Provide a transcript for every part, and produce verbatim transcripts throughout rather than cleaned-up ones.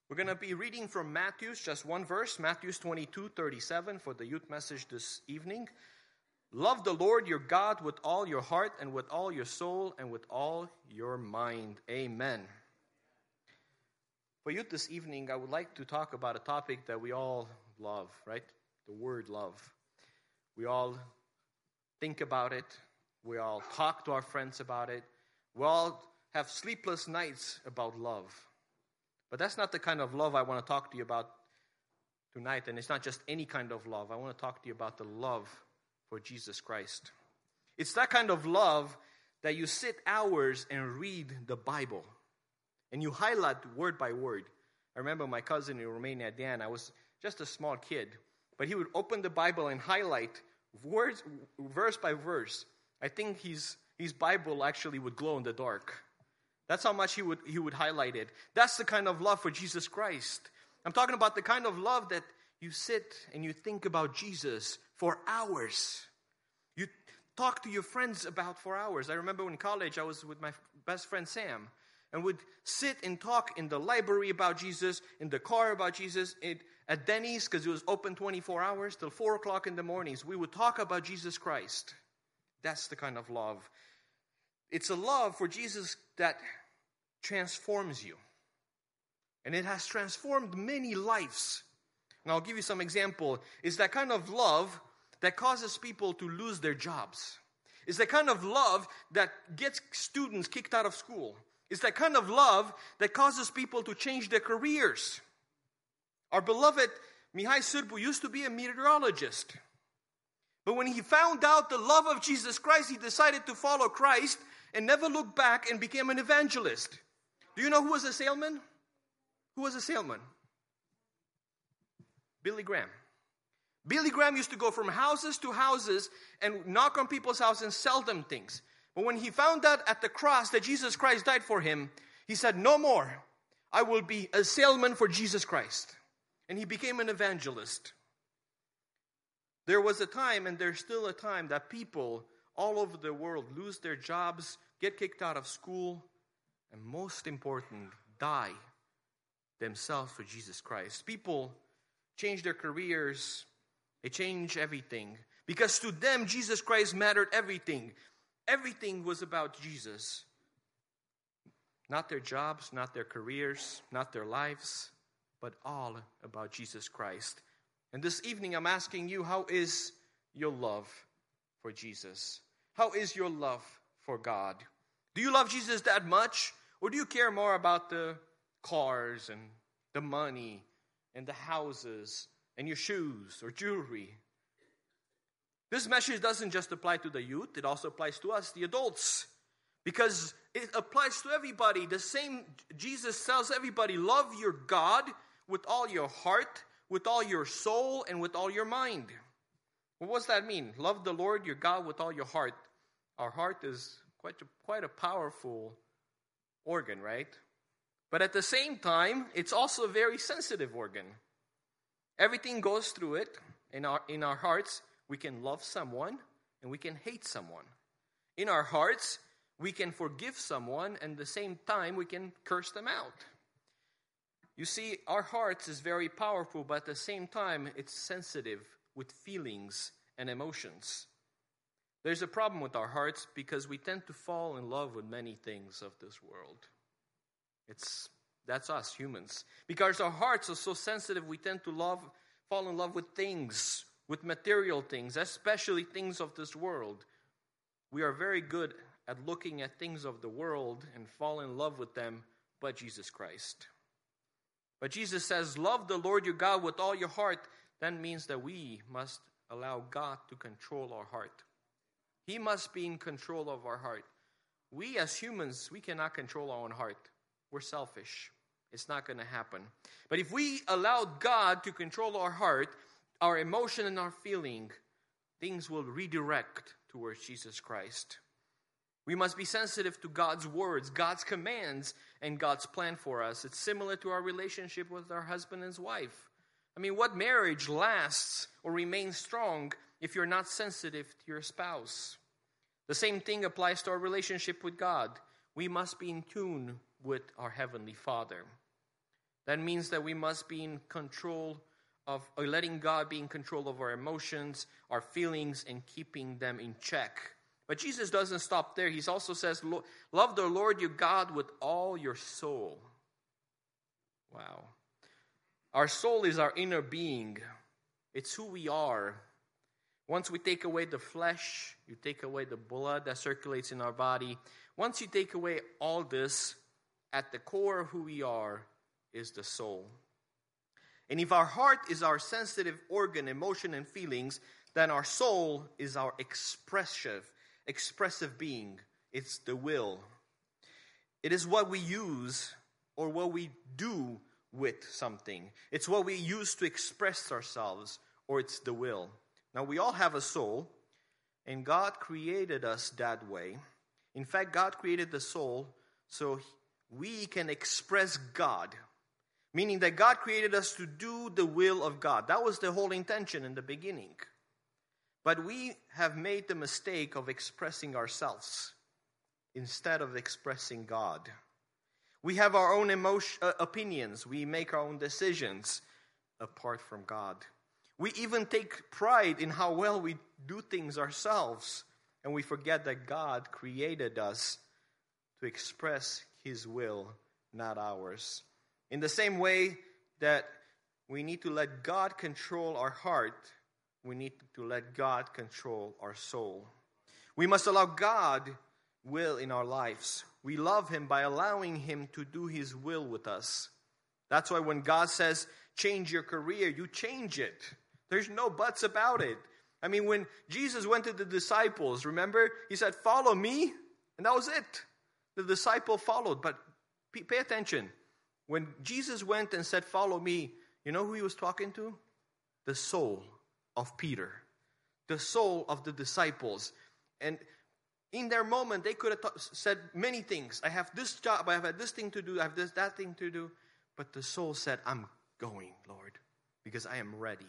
We're going to be reading from Matthew, just one verse, Matthew twenty-two thirty-seven for the youth message this evening. Love the Lord your God with all your heart and with all your soul and with all your mind. Amen. For youth this evening, I would like to talk about a topic that we all love, right? The word love. We all think about it. We all talk to our friends about it. We all have sleepless nights about love. But that's not the kind of love I want to talk to you about tonight. And it's not just any kind of love. I want to talk to you about the love for Jesus Christ. It's that kind of love that you sit hours and read the Bible. And you highlight word by word. I remember my cousin in Romania, Dan, I was just a small kid. But he would open the Bible and highlight words, verse by verse. I think his, his Bible actually would glow in the dark. That's how much he would he would highlight it. That's the kind of love for Jesus Christ. I'm talking about the kind of love that you sit and you think about Jesus for hours. You talk to your friends about for hours. I remember in college I was with my best friend Sam. And would sit and talk in the library about Jesus, in the car about Jesus, it, at Denny's, because it was open twenty-four hours, till four o'clock in the mornings. We would talk about Jesus Christ. That's the kind of love. It's a love for Jesus that transforms you. And it has transformed many lives. And I'll give you some example. It's that kind of love that causes people to lose their jobs. It's that kind of love that gets students kicked out of school. It's that kind of love that causes people to change their careers. Our beloved Mihai Sârbu used to be a meteorologist. But when he found out the love of Jesus Christ, he decided to follow Christ and never looked back and became an evangelist. Do you know who was a salesman? Who was a salesman? Billy Graham. Billy Graham used to go from houses to houses and knock on people's houses and sell them things. But when he found out at the cross that Jesus Christ died for him, he said, no more. I will be a salesman for Jesus Christ. And he became an evangelist. There was a time, and there's still a time, that people all over the world lose their jobs, get kicked out of school, and most important, die themselves for Jesus Christ. People change their careers. They change everything. Because to them, Jesus Christ mattered everything. Everything was about Jesus. Not their jobs, not their careers, not their lives, but all about Jesus Christ. And this evening I'm asking you, how is your love for Jesus? How is your love for God? Do you love Jesus that much? Or do you care more about the cars and the money and the houses and your shoes or jewelry? This message doesn't just apply to the youth, it also applies to us, the adults. Because it applies to everybody. The same, Jesus tells everybody, love your God with all your heart, with all your soul, and with all your mind. Well, what does that mean? Love the Lord your God with all your heart. Our heart is quite a, quite a powerful organ, right? But at the same time, it's also a very sensitive organ. Everything goes through it in our in our hearts. We can love someone and we can hate someone. In our hearts, we can forgive someone and at the same time we can curse them out. You see, our hearts is very powerful, but at the same time, it's sensitive with feelings and emotions. There's a problem with our hearts because we tend to fall in love with many things of this world. It's that's us humans. Because our hearts are so sensitive, we tend to love, fall in love with things, with material things, especially things of this world. We are very good at looking at things of the world and fall in love with them, but Jesus Christ. But Jesus says, love the Lord your God with all your heart. That means that we must allow God to control our heart. He must be in control of our heart. We as humans, we cannot control our own heart. We're selfish. It's not going to happen. But if we allow God to control our heart, our emotion and our feeling, things will redirect towards Jesus Christ. We must be sensitive to God's words, God's commands, and God's plan for us. It's similar to our relationship with our husband and his wife. I mean, what marriage lasts or remains strong if you're not sensitive to your spouse? The same thing applies to our relationship with God. We must be in tune with our Heavenly Father. That means that we must be in control of, or letting God be in control of our emotions, our feelings, and keeping them in check. But Jesus doesn't stop there. He also says, love the Lord your God with all your soul. Wow. Our soul is our inner being. It's who we are. Once we take away the flesh, you take away the blood that circulates in our body. Once you take away all this, at the core of who we are is the soul. And if our heart is our sensitive organ, emotion, and feelings, then our soul is our expressive, expressive being. It's the will. It is what we use or what we do with something. It's what we use to express ourselves, or it's the will. Now, we all have a soul, and God created us that way. In fact, God created the soul so we can express God. Meaning that God created us to do the will of God. That was the whole intention in the beginning. But we have made the mistake of expressing ourselves instead of expressing God. We have our own emotion, uh, opinions. We make our own decisions apart from God. We even take pride in how well we do things ourselves. And we forget that God created us to express His will, not ours. In the same way that we need to let God control our heart, we need to let God control our soul. We must allow God will in our lives. We love Him by allowing Him to do His will with us. That's why when God says, change your career, you change it. There's no buts about it. I mean, when Jesus went to the disciples, remember? He said, follow me, and that was it. The disciple followed, but pay attention. When Jesus went and said, follow me, you know who He was talking to? The soul of Peter. The soul of the disciples. And in their moment, they could have th- said many things. I have this job, I have this thing to do, I have this, that thing to do. But the soul said, I'm going, Lord, because I am ready.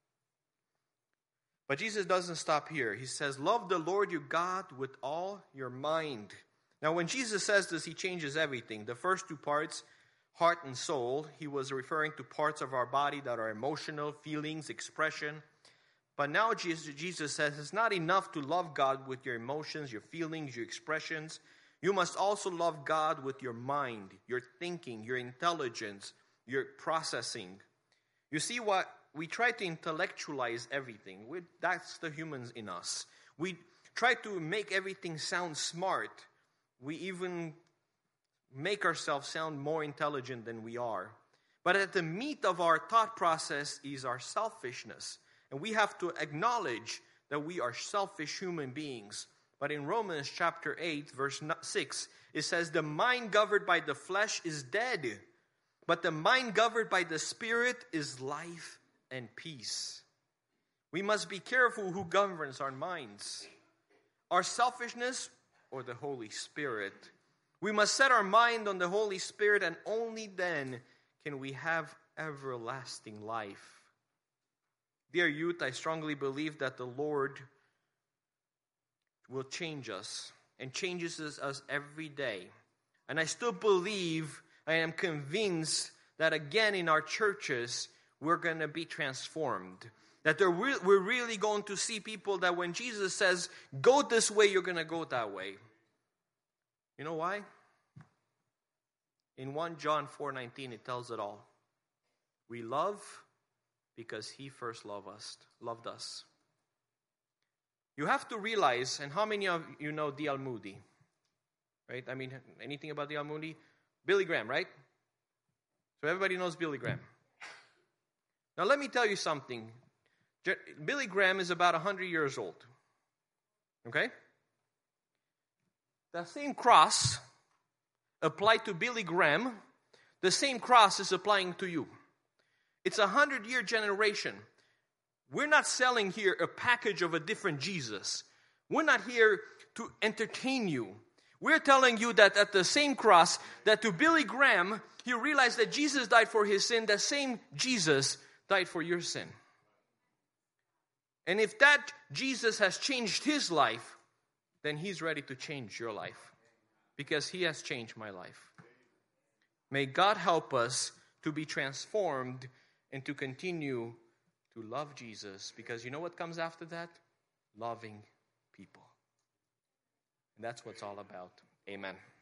But Jesus doesn't stop here. He says, love the Lord your God with all your mind. Now, when Jesus says this, He changes everything. The first two parts, heart and soul, He was referring to parts of our body that are emotional, feelings, expression. But now Jesus, Jesus says it's not enough to love God with your emotions, your feelings, your expressions. You must also love God with your mind, your thinking, your intelligence, your processing. You see what? We try to intellectualize everything. We, that's the humans in us. We try to make everything sound smart. We even make ourselves sound more intelligent than we are. But at the meat of our thought process is our selfishness. And we have to acknowledge that we are selfish human beings. But in Romans chapter eight, verse six, it says, the mind governed by the flesh is dead, but the mind governed by the Spirit is life and peace. We must be careful who governs our minds. Our selfishness or the Holy Spirit. We must set our mind on the Holy Spirit, and only then can we have everlasting life. Dear youth, I strongly believe that the Lord will change us and changes us every day. And I still believe, I am convinced that again in our churches, we're going to be transformed. That re- we're really going to see people that when Jesus says, go this way, you're going to go that way. You know why? In First John four nineteen, it tells it all. We love because He first loved us. Loved us. You have to realize, and how many of you know D L Moody? Right? I mean, anything about D L Moody? Billy Graham, right? So everybody knows Billy Graham. Now let me tell you something. Billy Graham is about one hundred years old. Okay? The same cross applied to Billy Graham, the same cross is applying to you. It's a hundred-year generation. We're not selling here a package of a different Jesus. We're not here to entertain you. We're telling you that at the same cross, that to Billy Graham, he realized that Jesus died for his sin, the same Jesus died for your sin. And if that Jesus has changed his life, then He's ready to change your life. Because He has changed my life. May God help us to be transformed, and to continue to love Jesus. Because you know what comes after that? Loving people. And that's what it's all about. Amen.